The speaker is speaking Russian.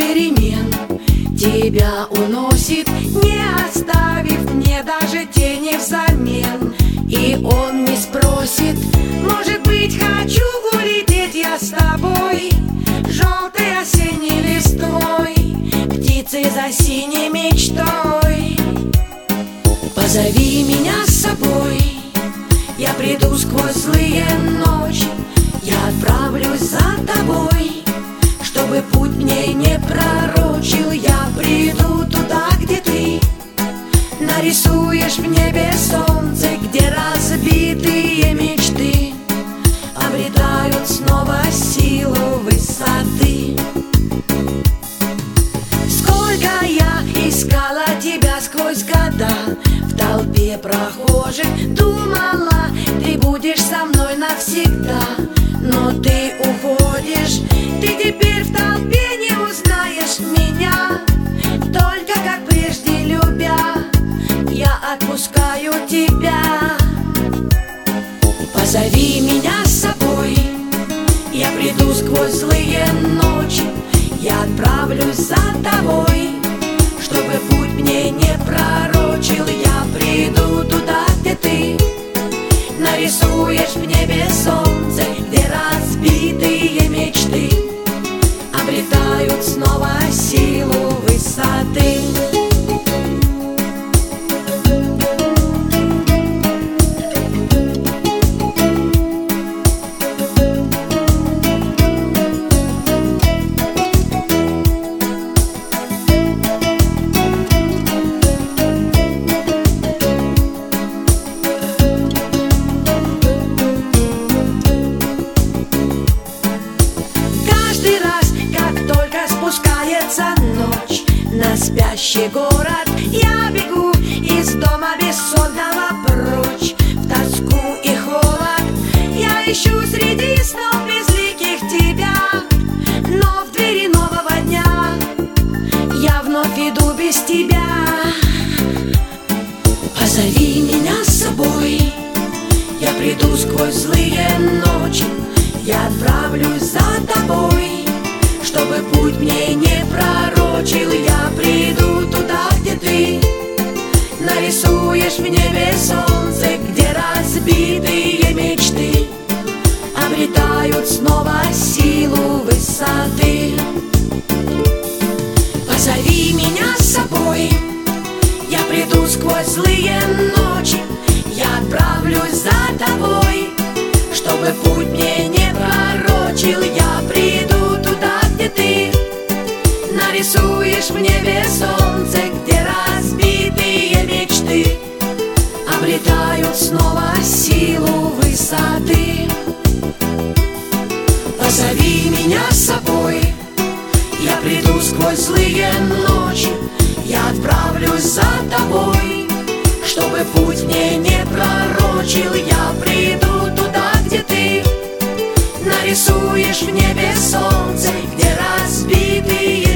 перемен тебя уносит, не оставив мне даже тени взамен. И он не спросит, может быть, хочу улететь я с тобой, желтой осенней листвой, птицей за синей мечтой. Позови меня с собой, я приду сквозь злые ночи, я отправлюсь за тобой, чтобы путь мне не пророчил. Я приду туда, где ты нарисуешь в небе солнце, где разбитые мечты обретают снова силу высоты. Сколько я искала тебя сквозь года, в толпе прохожих думала, ты будешь со мной навсегда. Но ты уходишь, ты теперь в толпе не узнаешь меня, только как прежде любя, я отпускаю тебя. Позови меня с собой, я приду сквозь злые ночи, я отправлюсь за тобой, чтобы путь мне не пророчил. Я приду туда, где ты нарисуешь в небе солнце, где разбитые мечты обретают снова силу высоты. Ночь на спящий город, я бегу из дома бессонного прочь. В тоску и холод я ищу среди снов безликих тебя, но в двери нового дня я вновь иду без тебя. Позови меня с собой, я приду сквозь злые ночи, я отправлюсь за тобой, чтобы путь мне не пророчил. Я приду туда, где ты нарисуешь в небе солнце, где разбитые мечты обретают снова силу высоты. Позови меня с собой, я приду сквозь злые ночи, я отправлюсь за тобой, чтобы путь мне не пророчил. Я приду туда, где ты нарисуешь в небе солнце, где разбитые мечты обретают снова силу высоты. Позови меня с собой, я приду сквозь злые ночи, я отправлюсь за тобой, чтобы путь мне не пророчил. Я приду туда, где ты нарисуешь в небе солнце, где разбитые